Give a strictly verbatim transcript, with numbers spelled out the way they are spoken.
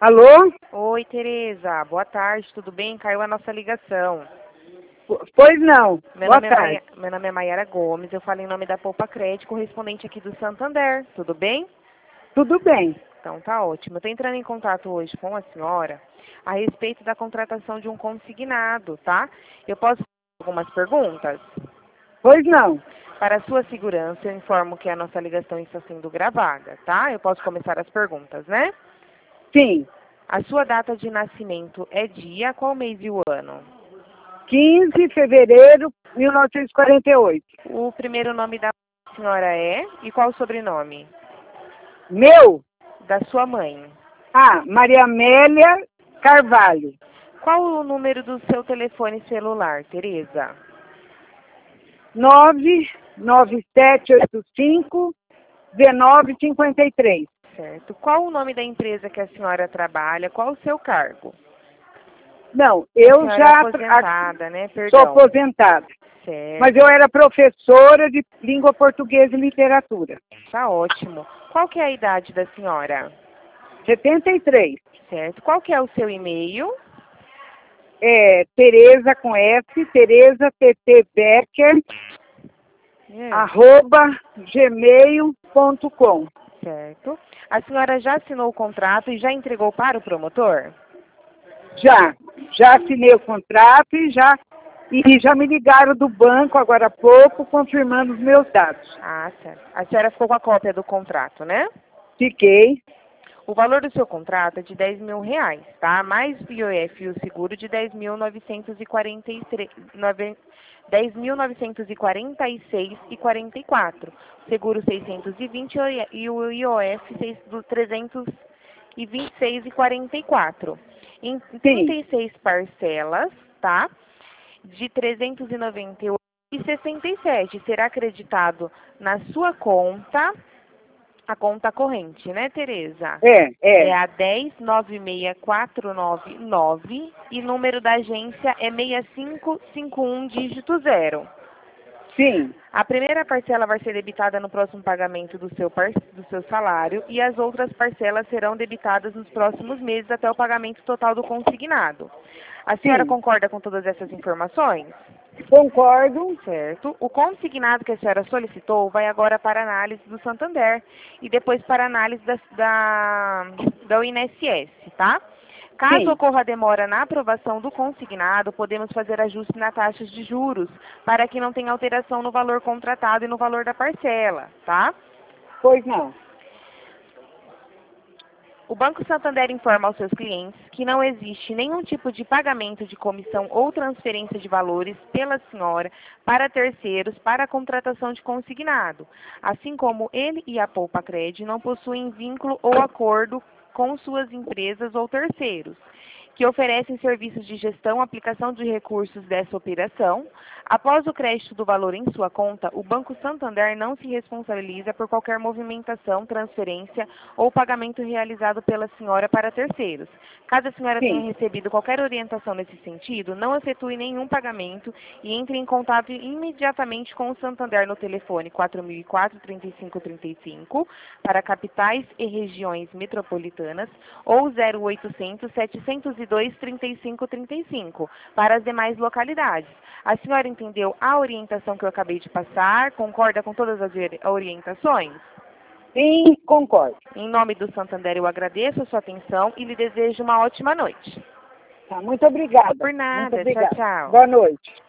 Alô? Oi, Tereza. Boa tarde, tudo bem? Caiu a nossa ligação. Pois não. Meu Boa nome, é tarde. Maia... Meu nome é Maiara Gomes, eu falo em nome da Poupa Crédito, correspondente aqui do Santander. Tudo bem? Tudo bem. Então tá ótimo. Eu estou entrando em contato hoje com a senhora a respeito da contratação de um consignado, tá? Eu posso fazer algumas perguntas? Pois não. Para a sua segurança, eu informo que a nossa ligação está sendo gravada, tá? Eu posso começar as perguntas, né? Sim. A sua data de nascimento é dia, qual mês e o ano? quinze de fevereiro de mil novecentos e quarenta e oito. O primeiro nome da senhora é e qual o sobrenome? Meu? Da sua mãe. Ah, Maria Amélia Carvalho. Qual o número do seu telefone celular, Tereza? nove nove sete oito cinco um nove cinco três. Certo. Qual o nome da empresa que a senhora trabalha? Qual o seu cargo? Não, A eu senhora já é aposentada, né? sou Perdão. aposentada. Certo. Mas eu era professora de língua portuguesa e literatura. Tá ótimo. Qual que é a idade da senhora? setenta e três. Certo. Qual que é o seu e-mail? É Tereza com S, Tereza T T Becker, É. arroba gmail ponto com. Certo. A senhora já assinou o contrato e já entregou para o promotor? Já, já assinei o contrato e já, e já me ligaram do banco agora há pouco, confirmando os meus dados. Ah, certo. A senhora ficou com a cópia do contrato, né? Fiquei, O valor do seu contrato é de dez mil reais, tá? Mais o I O F e o seguro de dez mil novecentos e quarenta e três, dez mil novecentos e quarenta e seis e quarenta e quatro. Seguro seiscentos e vinte e o I O F do trezentos e vinte e seis e quarenta e quatro. Em trinta e seis parcelas, tá? De trezentos e noventa e oito e sessenta e sete. Será acreditado na sua conta. A conta corrente, né, Tereza? é, é, É a dez nove seis quatro nove nove e número da agência é seis cinco cinco um dígito zero. sim, A primeira parcela vai ser debitada no próximo pagamento do seu, par... do seu salário e as outras parcelas serão debitadas nos próximos meses até o pagamento total do consignado. A senhora sim, concorda com todas essas informações? concordo, Certo. O consignado que a senhora solicitou vai agora para análise do Santander e depois para análise da, da, da I N S S, tá? Caso sim, ocorra demora na aprovação do consignado, podemos fazer ajuste na taxa de juros para que não tenha alteração no valor contratado e no valor da parcela, tá? pois não, O Banco Santander informa aos seus clientes que não existe nenhum tipo de pagamento de comissão ou transferência de valores pela senhora para terceiros para a contratação de consignado, assim como ele e a Poupa Cred não possuem vínculo ou acordo com suas empresas ou terceiros, que oferecem serviços de gestão, aplicação de recursos dessa operação. Após o crédito do valor em sua conta, o Banco Santander não se responsabiliza por qualquer movimentação, transferência ou pagamento realizado pela senhora para terceiros. Caso a senhora tenha sim, recebido qualquer orientação nesse sentido, não efetue nenhum pagamento e entre em contato imediatamente com o Santander no telefone quatro mil e quatro, trinta e cinco trinta e cinco para capitais e regiões metropolitanas ou zero oitocentos, setecentos e dois, trinta e cinco trinta e cinco para as demais localidades. A senhora entendeu a orientação que eu acabei de passar? Concorda com todas as orientações? sim, concordo. Em nome do Santander, eu agradeço a sua atenção e lhe desejo uma ótima noite. Tá, muito obrigada, Por muito nada. Tchau, obrigada. tchau. Boa noite.